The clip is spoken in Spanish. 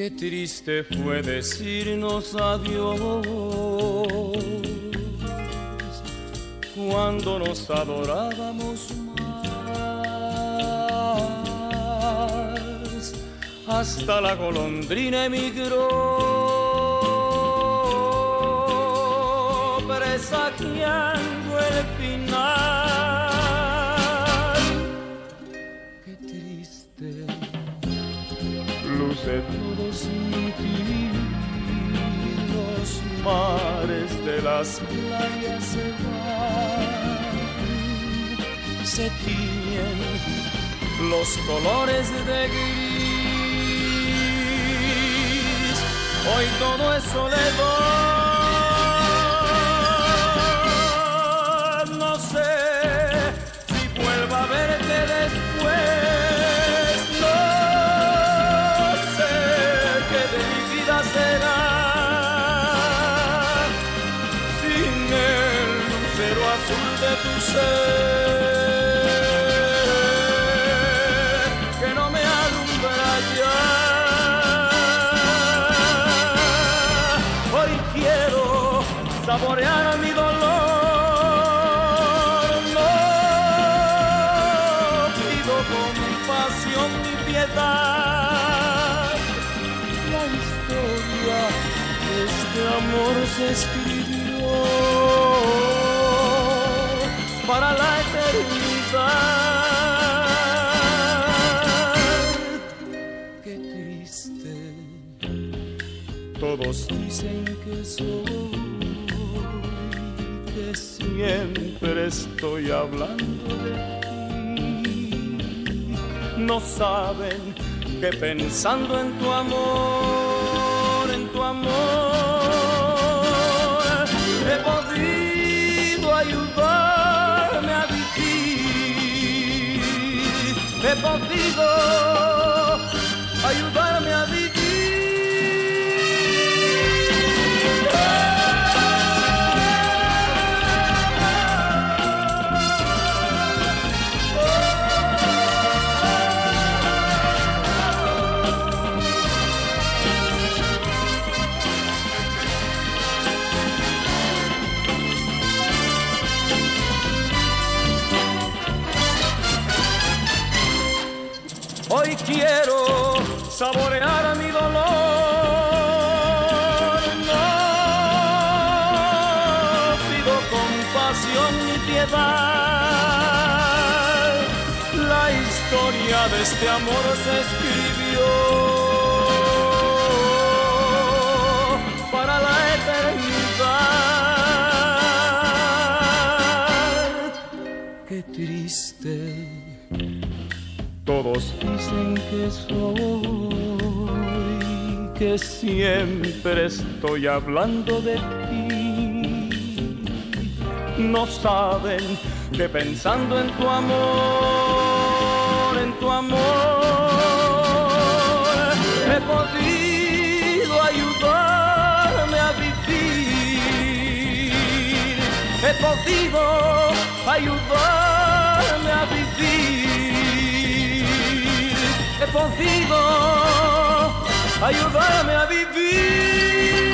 Qué triste fue decirnos adiós cuando nos adorábamos más. Hasta la golondrina emigró, presagiando el final. Qué triste luce todos los mares de las playas se van, se tiñen los colores de gris. Hoy todo es soledad. No sé si vuelva a verte después. No sé qué de mi vida será sin el lucero azul de tu ser que no me alumbra ya. Hoy quiero saborear mi dolor. No pido compasión ni piedad. La historia de este amor se escribió para la eternidad. Qué triste, todos dicen que soy, que siempre estoy hablando de ti. No saben que pensando en tu amor, he podido ayudarme a vivir. He podido ayudarme a vivir. Hoy quiero saborear mi dolor. No pido compasión ni piedad. La historia de este amor se escribió para la eternidad. Qué triste. Todos dicen que soy, que siempre estoy hablando de ti. No saben que pensando en tu amor, he podido ayudarme a vivir. He podido ayudarme a vivir. He podido ayudarme a vivir.